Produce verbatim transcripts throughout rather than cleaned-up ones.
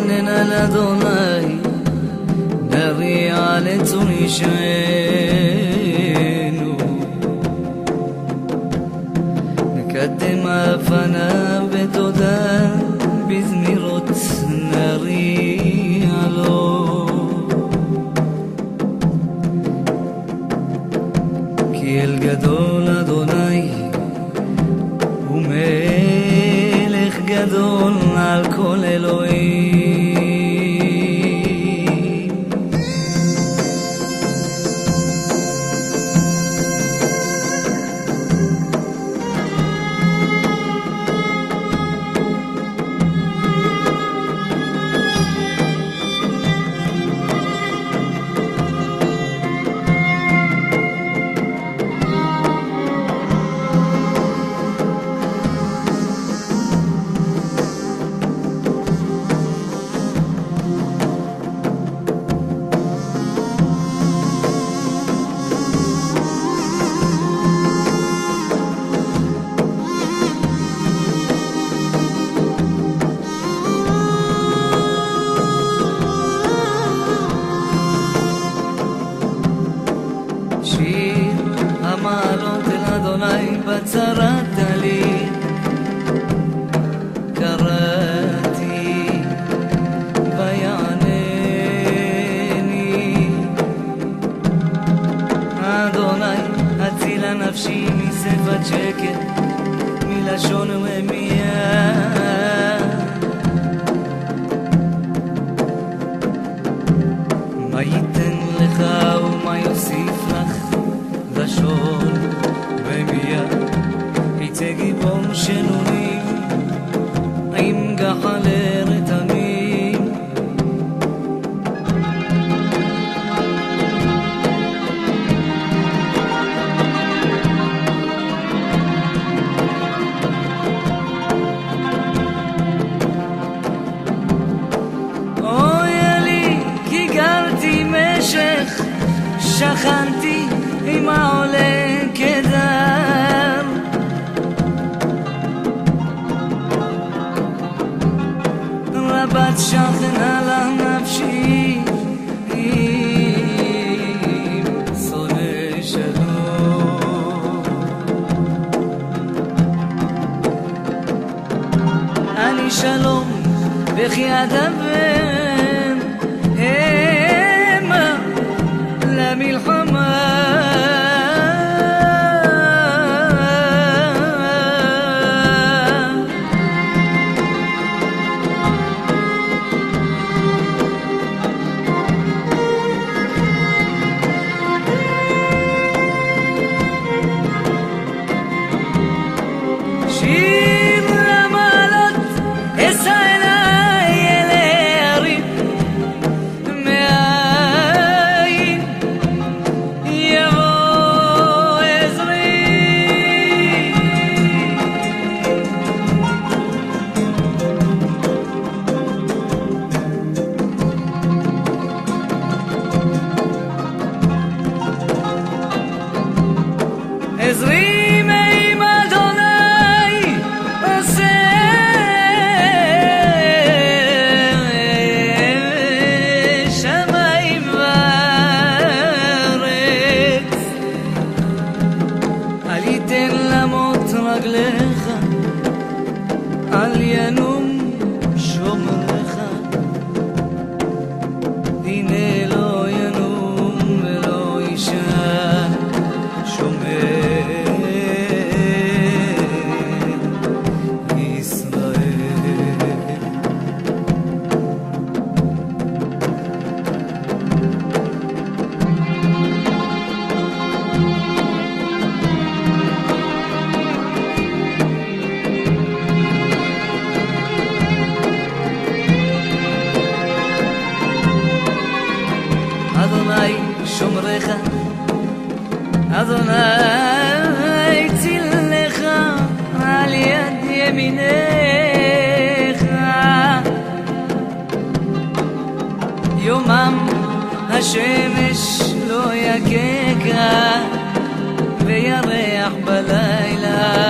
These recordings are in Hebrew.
נתחנן על אדוני, נריע לצור ישענו, נקדם הפניו בתודה, בזמירות נריע לו. כי אל גדול אדוני ומלך גדול על כל אלוהים. המעלות אל אדוני בצרת לי, קראתי ויענני. אדוני הצילה נפשי מספת שקר, מלשון רמיה. מה ייתן לך ומה יוסיף לך, לשון רמיה. יצא גיבור שנונים עם גחלי רתמים. אוי לי כי גרתי משך, שכנתי עם העולה כדר. רבת שכנה לנפשי עם שונא שלום. אני שלום וכי אדבר המה למלחמה. שיר למעלות אשא אליי אל ההרים, מאין יבוא עזרי. עזרי רגליך, אל ינום שומרך. הנה לא ינום ולא יישן שומר ישראל. אדוני שומרך, אדוני צילך על יד ימינך. יומם השמש לא יככה וירח בלילה.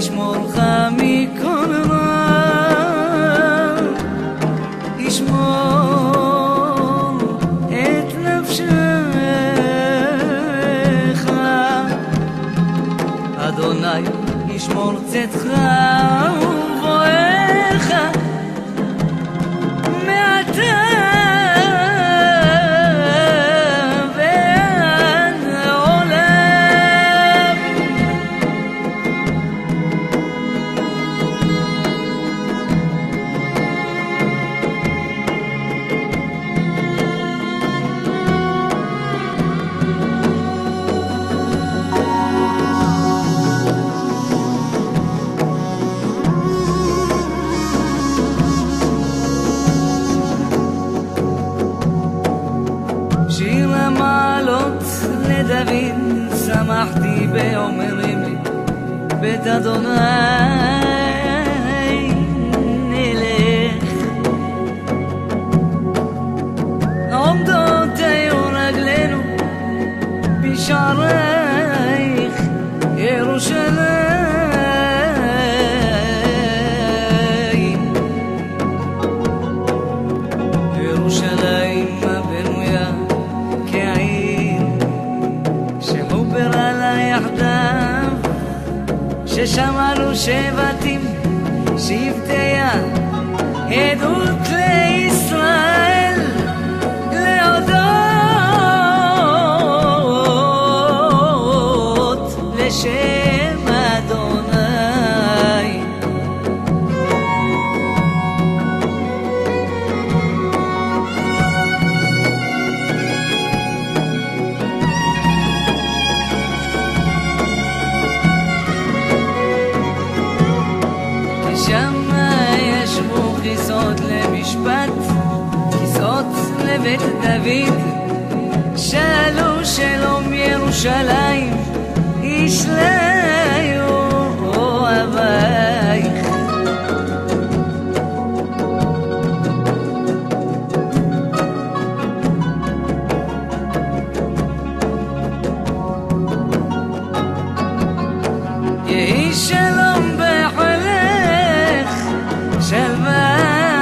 ישמור לך מכל רע, ישמור את נפשך. אדוני ישמור צאתך ובואך מעתה ועד העולם. שיר המעלות לדוד, שמחתי באומרים לי בית אדוני נלך. עומדות היו רגלינו בשערייך ירושלים, ירושלים הבנויה כעיר שחוברה לה יחדיו, ששמענו שבטים שבטיה עדות לישראל להודות לשם אדוני. שם ישבו כיסאות למשפט, כיסאות לבית דוד, שאלו שלום ירושלים, ישליו אוהבייך. יהי שלום בחילך, שלווה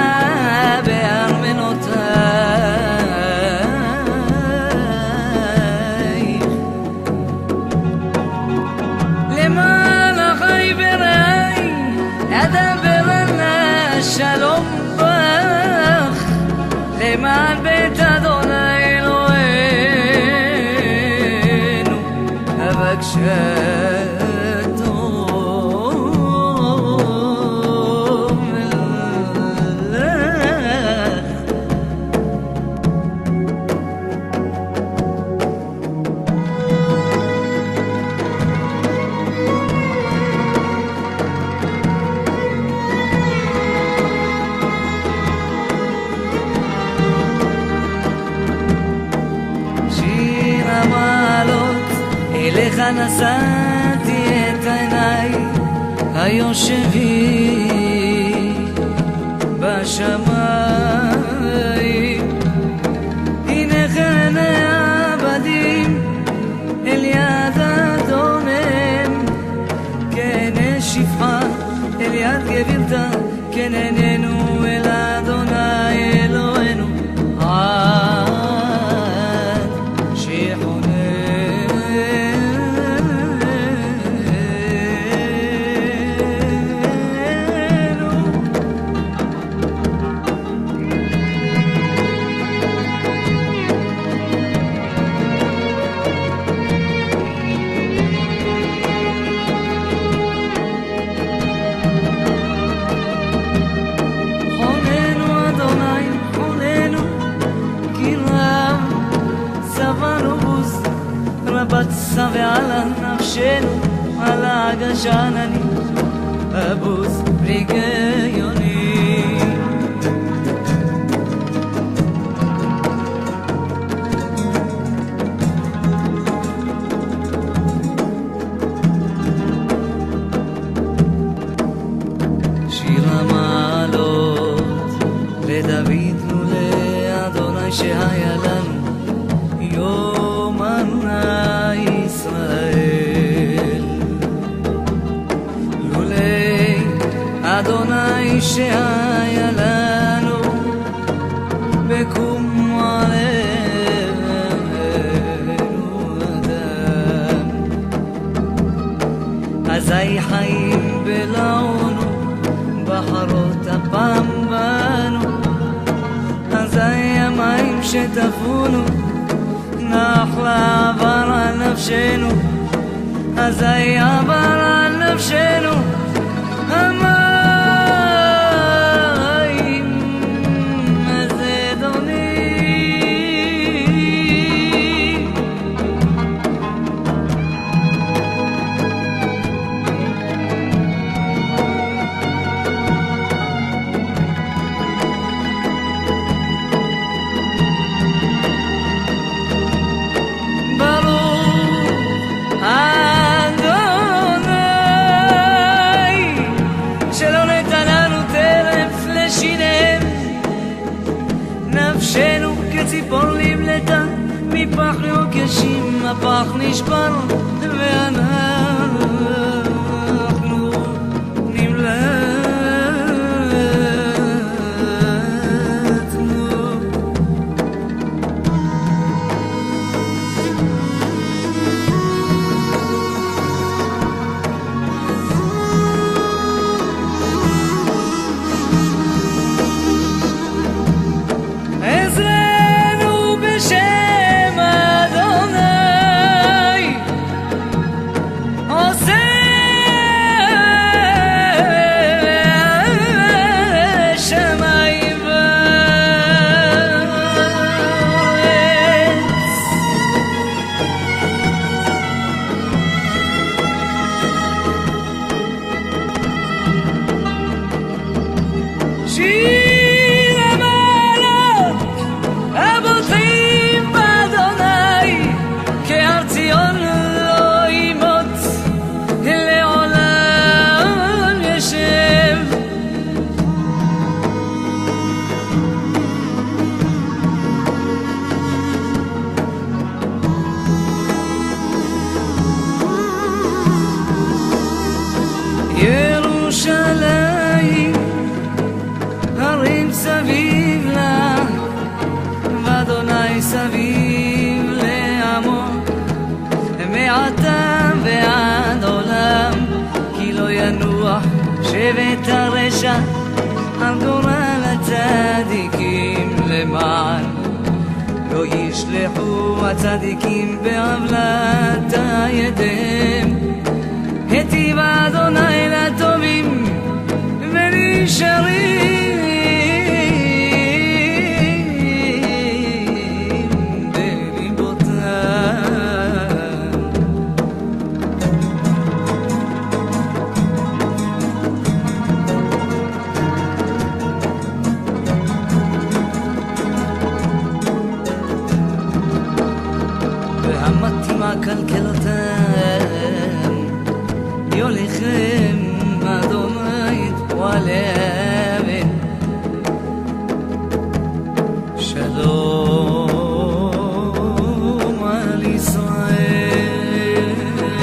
בארמנותייך. למען אחי ורעי אדבר ענה שלום בך, למען בית אדוני אלוהינו אבקשה אליך נשאתי את עיניי היושבים בשמיים. הנה כן העבדים אל יד אדונם, כן שפחה אל יד גבירתה, כן עינינו אל אדוני אלוהינו עד שיחוננו. בצע ועל נפשנו על הגשנני אבוס בריגיוני. שיר המעלות לדוד ולאדוני שהיה לנו יום ישראל. לולא אדוני שהיה לנו בקום עלינו אדם. אזי חיים בלעונו בחרות אפם בנו, אזי המים שטפונו נחלה עבר על נפשנו, אזי עבר על נפשנו המים הזדונים. נפשנו כציפור נמלטה מפח יוקשים, הפח נשבר ואנחנו נמלטנו. עזרנו בשם אדוני עושה שמיים וארץ. שיר המעלות הבוטחים באדוני, כהר ציון לא ימות לעולם ישב. ירושלים הרים סביב לה, ואדוני סביב לעמו מעתה ועד עולם, כי לא ינוח שבט הרשע על גורל הצדיקים, למען לא ישלחו הצדיקים בעוולת ידיהם. היטיב אדוני לטובים ונשארים בליבותם. והמתאימה כלכלתם יוליכם אדוני תפועלם. שלום על ישראל.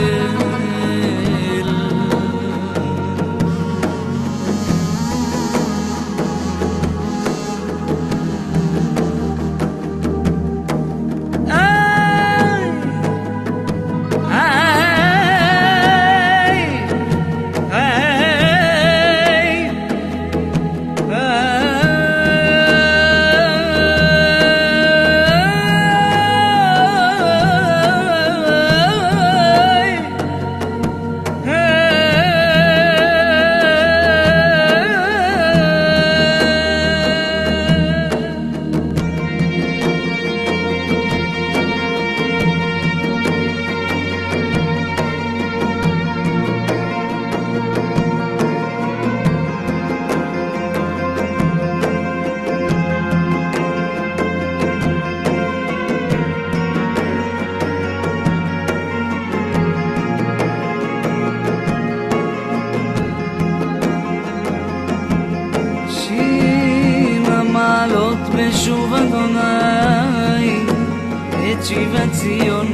בשוב אדוני את שיבת ציון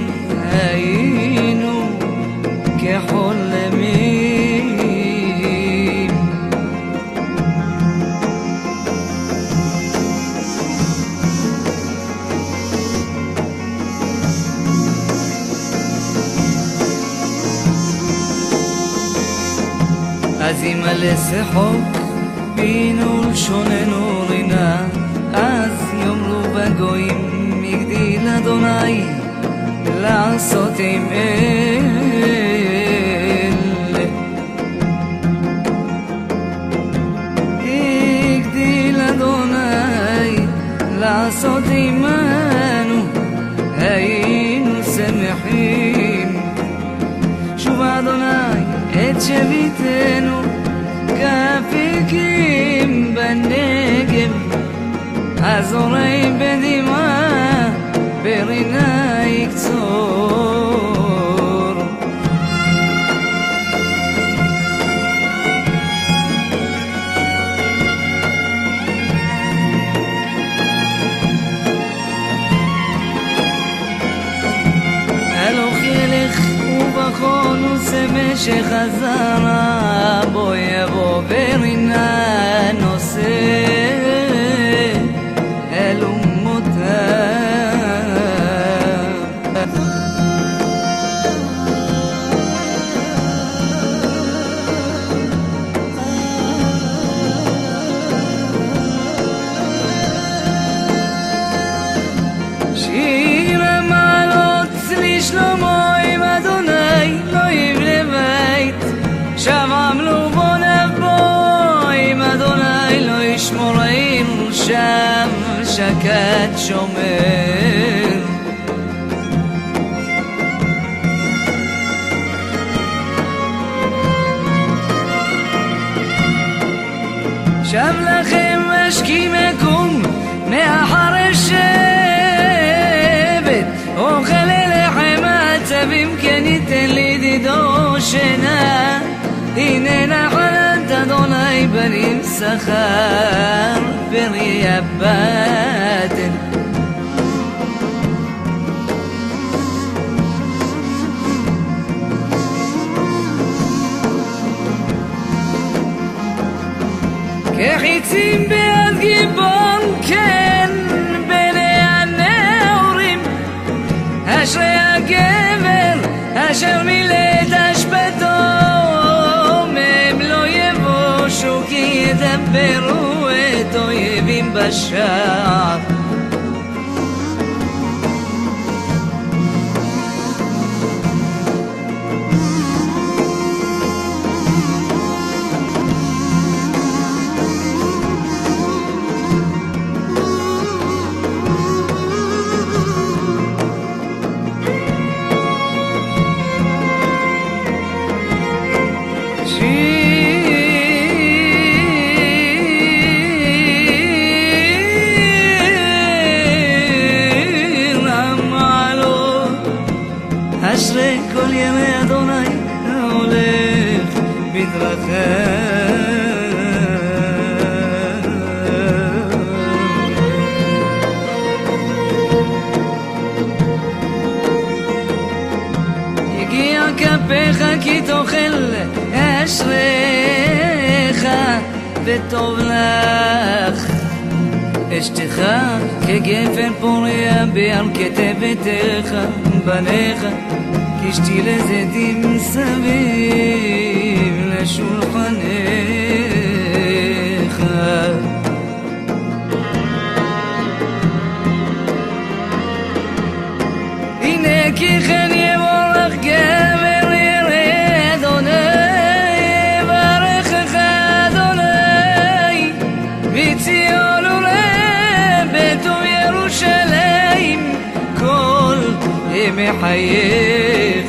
היינו כחולמים. אז ימלא שחוק בינו ולשוננו רינה, אז יאמרו בגויים הגדיל אדוני לעשות עם אלה. הגדיל אדוני לעשות עמנו, היינו שמחים. שוב אדוני את שביתנו כאפיקים בנגב, הזורעים בדמעה ברינה יקצור. הלוך ילך ובכון ושמש שחזרה, בו יבוא ברינה נושא אל אומותיו. שיר המעלות לשלמה עם אדוני לא יבנה בית, שם עמלו בו נבוא עם אדוני לא ישמור עיר, שם שקט שומר. שם לכם משקים מקום מאחר השבט, אוכל לחם עצבים כן ייתן לידידו שינה. הנה נחלת אדוני בנים שכר פרי הבטן. כחיצים ביד גיבור כן בני הנעורים, אשרי הגבר אשר מילא את אשפתו, מהם לא יבושו כי ידברו את אויבים בשער. אשרי כל ימי אדוני הולך בדרכיו. יגיע כפיך כי תאכל אשריך וטוב לך. אשתך כגפן פוריה בירכתי ביתך, בניך כשתי לזיתים סביב לשולחניך. הנה כי כן יבורך גבר יראה אדוני, יברכך אדוני בציון ובטוב ירושלים כל ימי חייך.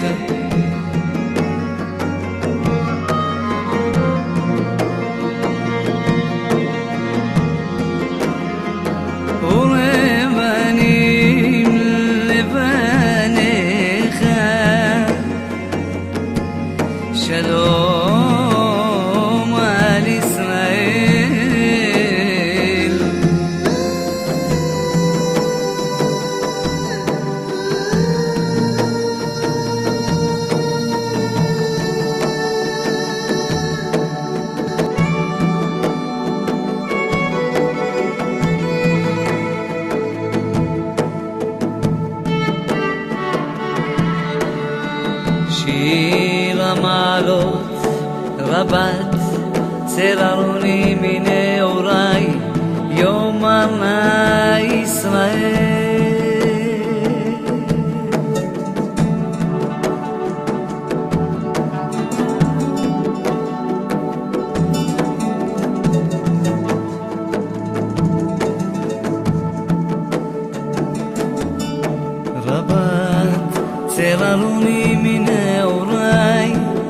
ורבנים לבניך שלום על ישראל. שיר המעלות רבת צררוני מנעוריי יאמר ישראל. רבת צררוני מנעוריי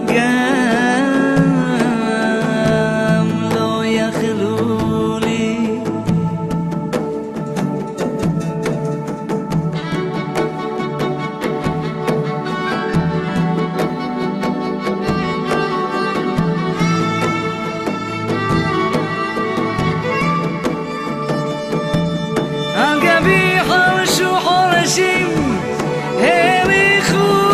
גם לא יכלו לי. על גבי חרשו חורשים הריחו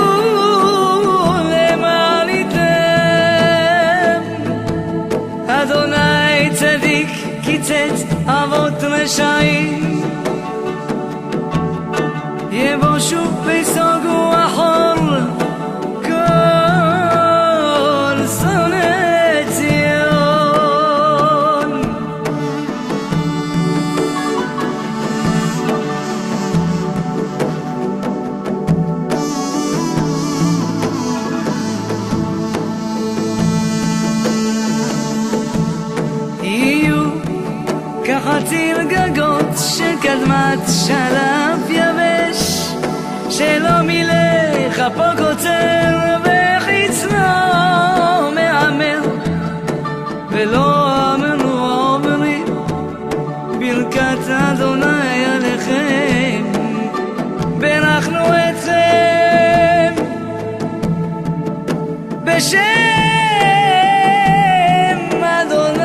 למעליתם. אדוני צדיק קיצץ אבות רשעים, יבושו ויסוגו אחור כל שונאי ציון. יהיו כחציר גגות שקדמת שלף יבש, שלא מילא כפו קוצר וחצנו מעמר, ולא אמרו עוברים ברכת אדוני עליכם. ברכנו אתכם בשם אדוני.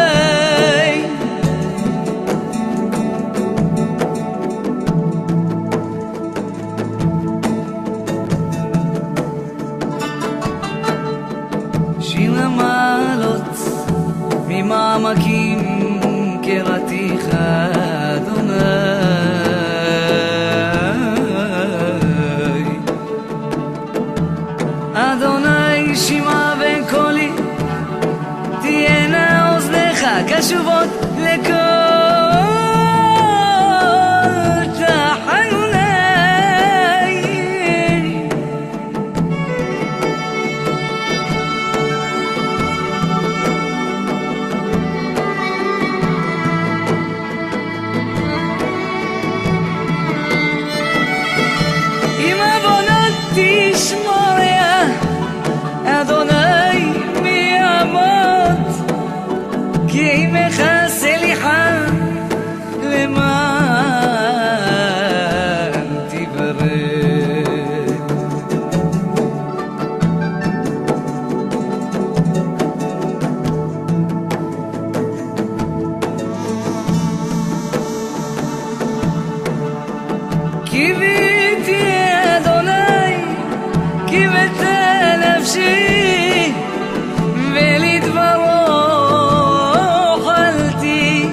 שיר המעלות ממעמקים קראתיך אדוני. אדוני שמע בקולי, תהיינה אוזניך קשובות לכל תחנוני. עם עוונות תשמוריה אדוני מעמות, כי עמך סליחה למען תברך. קיוויתי אדוני, קיווית נפשי, ולדברו אוכלתי.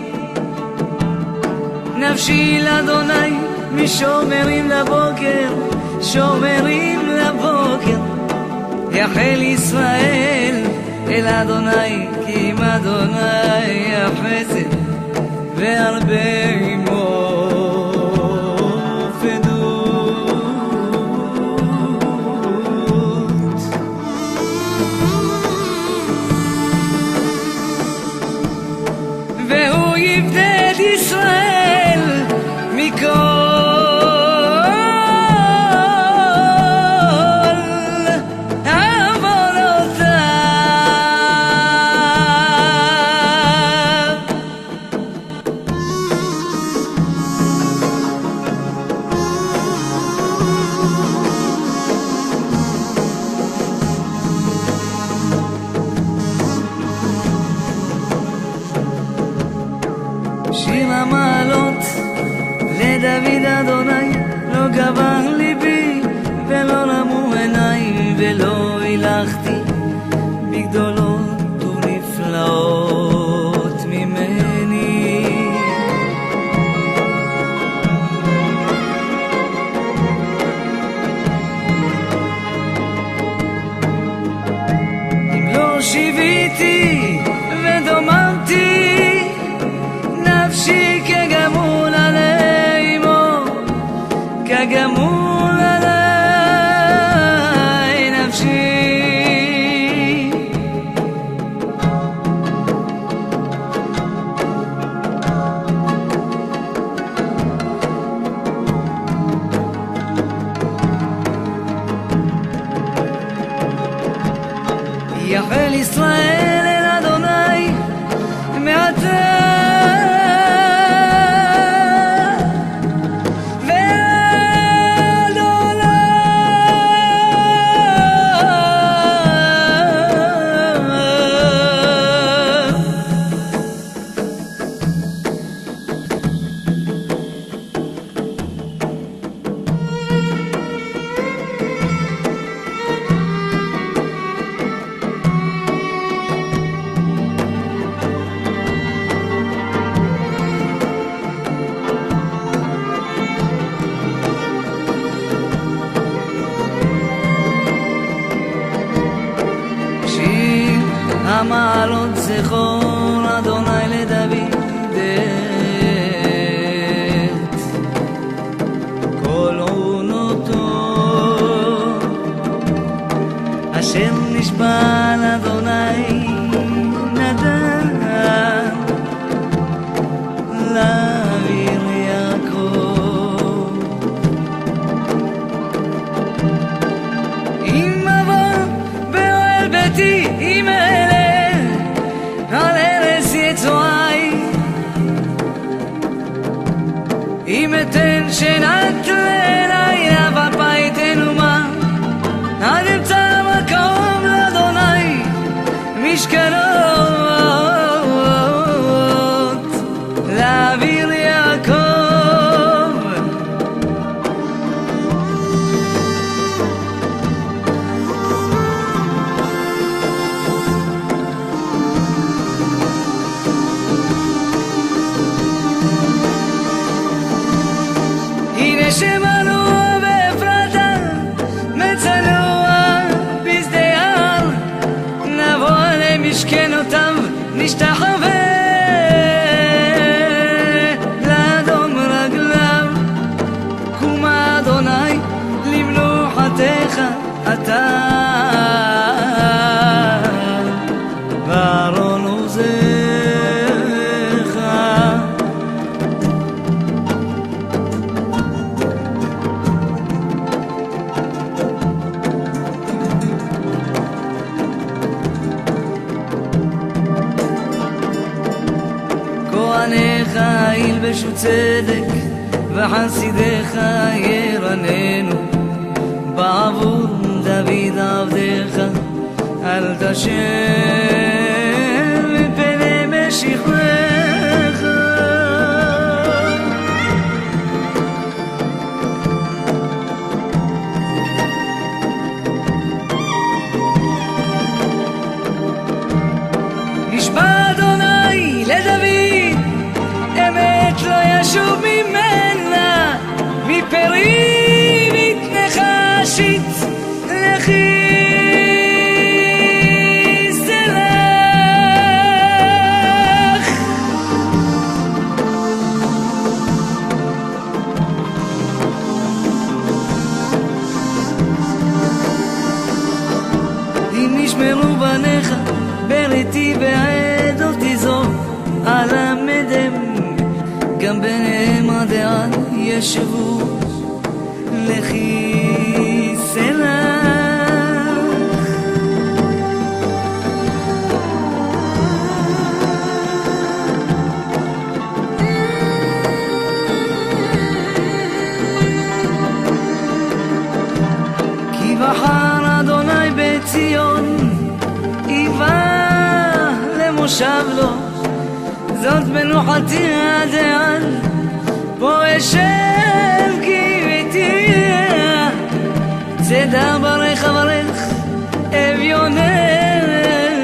נפשי לאדוני משומרים לבוקר, שומרים לבוקר. יחל ישראל אל אדוני, כי עם אדוני החסד והרבה עמו פדות. והוא יפדה את ישראל מכל שיר המעלות לדוד אדוני. לא גבר ליבי ולא רמו עיניי, ולא הילכתי בגדולות ונפלאות ממני. אם לא שיוויתי ודוממתי נפשי כגמול עלי אמו, כגמול עלי נפשי. יחל ישראל אל אדוני מעתה ועד המעלות זכור אדוני לדוד את כל עונותו אשר נשבע לאדוני נדן לאוויר יעקב. אם אבוא באוהל ביתי עם על ארץ יצואי, אם אתן שנת לילה בבית תנומה, עד אמצא מקום לאדוני משכנות לאוויר יעקב. שמנוע באפרתה מצנוע בשדה יער, נבוא למשכנותיו נשתחווה לאדום רגליו. קומה אדוני למנוחתך אתה וארון עוזך. כהניך ילבשו צדק וחסידיך ירננו, בעבור דוד עבדך אל תשב מפני משיחך. נשבע אדוני לדוד אמת לא ישוב ממנה, מפרי מתנחשית לכי סלח. אם נשמרו בניך בריתי ועדותי זו אלמדם, גם ביניהם עד ישבו לכי סלח. כי בחר אדוני בציון איבה למושב לו, זאת מנוחתי עד עד פה אשב קיוויתי. צדה ברך ברך אביוניה,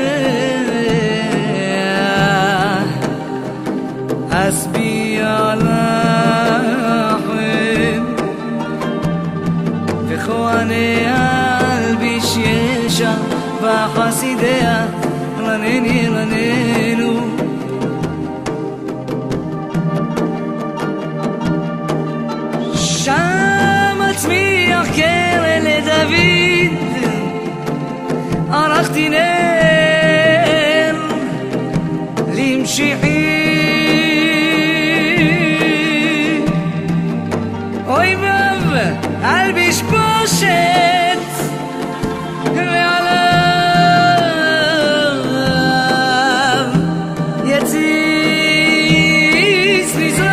אשביע לחם וכהניה אלביש ישע וחסידיה רנני רנני ממשיכים. אוי ואב על בשבושת ועליו יציס נזרור.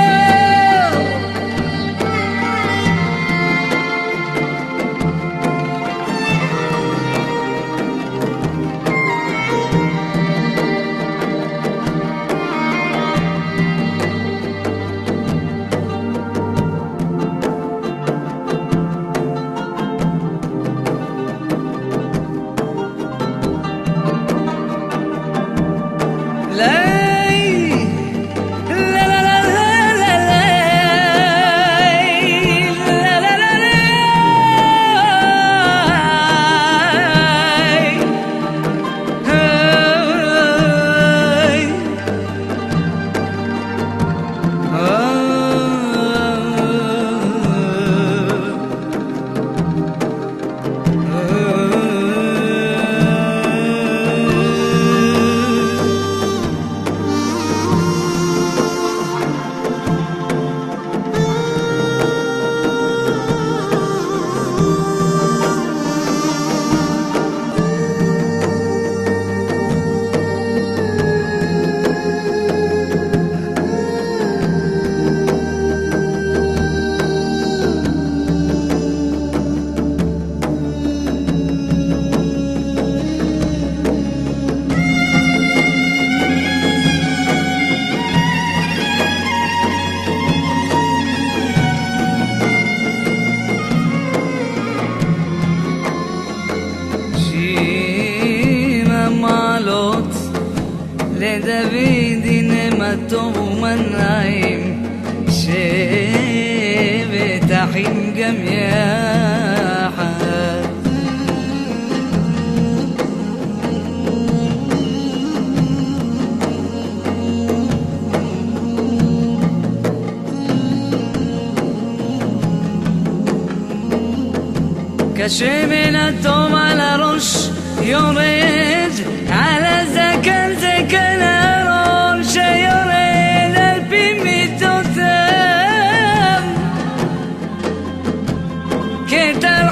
לדוד הנה מה טוב ומנעים, שבט אחים גם יחד. כשמן הטוב על הראש יורד על הזקן, זקן ארון שיורד על פי מידותיו, כטל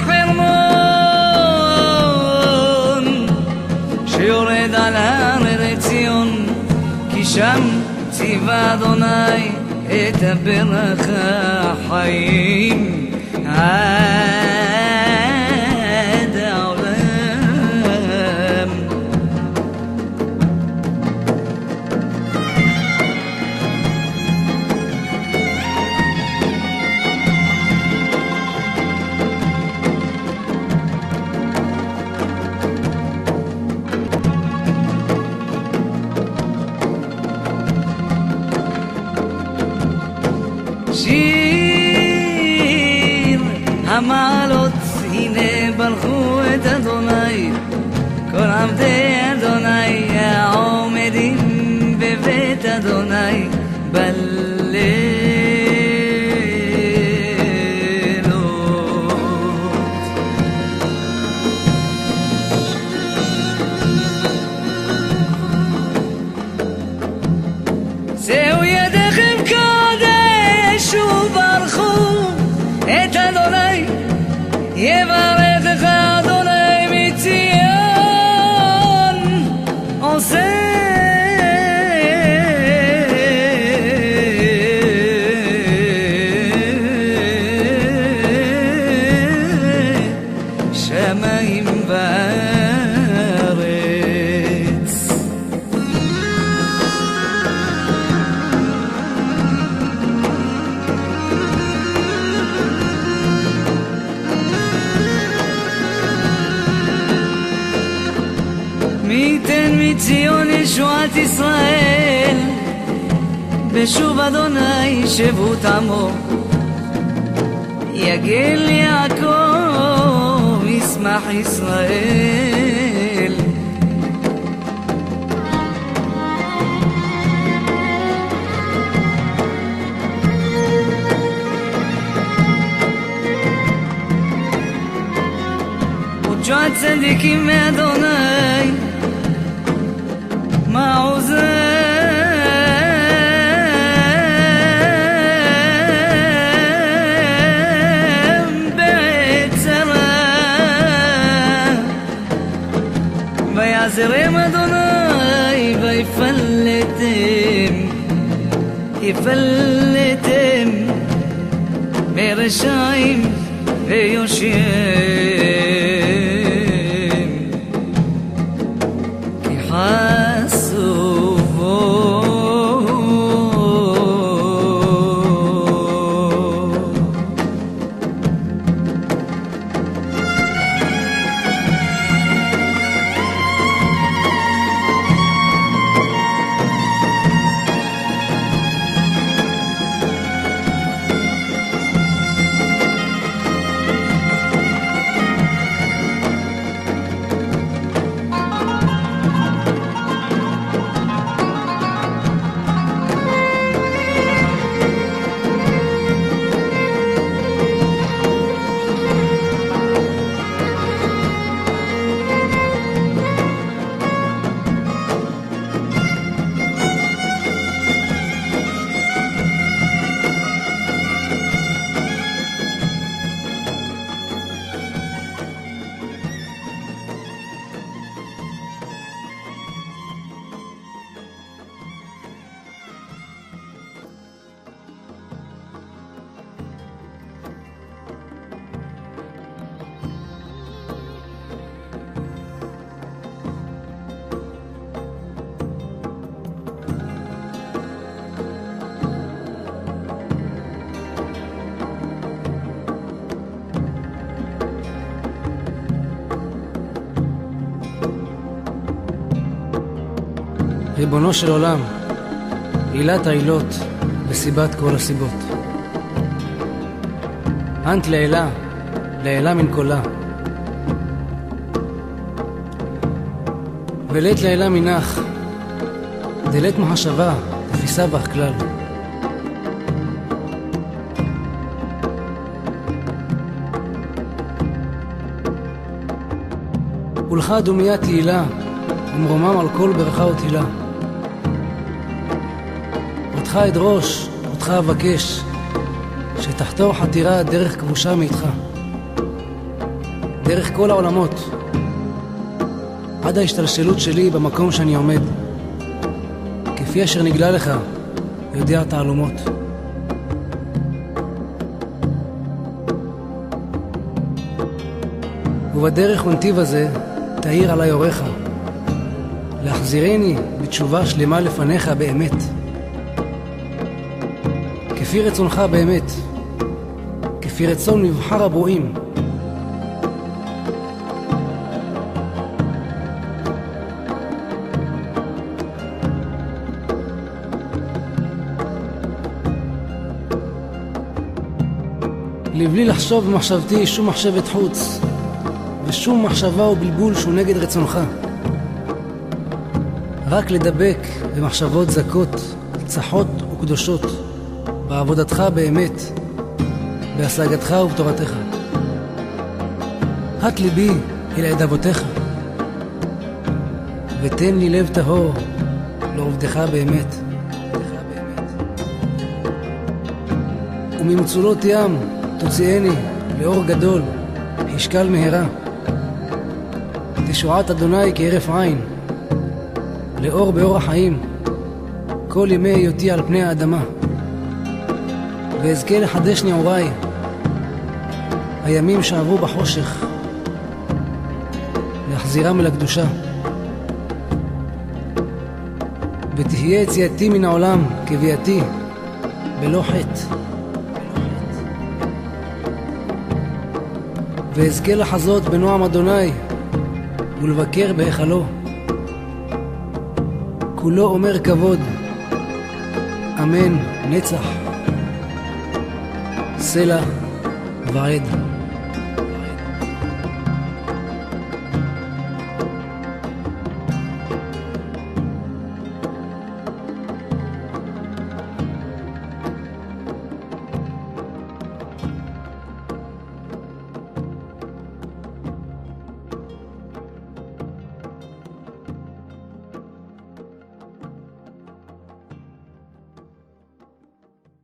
חרמון שיורד על הר ציון, כי שם ציווה אדוני את הברכה חיים עד העולם. שיר המעלות הנה ברכו את אדוני, כל עבדי אדוני העומדים בבית אדוני בלילות. זהו ידיכם קודש וברכו את אדוני, יברכך אדוני מציון עושה שמיים וארץ. מי ייתן מציון ישועת ישראל, בשוב אדוני שבות עמו, יגל יעקב ישמח ישראל. ודשו הצדיקים מאדוני מעוזם, יחזרם אדוני ויפלטם, יפלטם מרשעים ויושיעם, כי חסו בו. ריבונו של עולם, עילת העילות וסיבת כל הסיבות. אנט לעילה, לעילה מן קולה. ולית לעילה מנך, דלית מחשבה, תפיסה בך כלל. ולך דומיה תהילה, ומרומם על כל ברכה ותהילה. אותך אדרוש, אותך אבקש, שתחתור חתירה דרך כבושה מאיתך, דרך כל העולמות, עד ההשתלשלות שלי במקום שאני עומד, כפי אשר נגלה לך, יודע תעלומות. ובדרך ונתיב הזה תאיר עלי אורך, להחזירני בתשובה שלמה לפניך באמת, כפי רצונך באמת, כפי רצון מבחר הברואים. לבלי לחשוב במחשבתי שום מחשבת חוץ, ושום מחשבה או בלבול שהוא נגד רצונך. רק לדבק במחשבות זכות, צחות וקדושות, בעבודתך באמת, בהשגתך ובתורתך. הט ליבי אל עדבותיך, ותן לי לב טהור לעובדך באמת. וממצולות ים תוציאני לאור גדול, השקל מהרה. תשועת אדוני כהרף עין, לאור באור החיים, כל ימי היותי על פני האדמה. ואזכה לחדש נעוריי, הימים שעברו בחושך, להחזירם אל הקדושה. ותהיה יציאתי מן העולם כביאתי, בלא חטא. ואזכה לחזות בנועם אדוני, ולבקר בהיכלו. כולו אומר כבוד, אמן נצח, סלע ועד.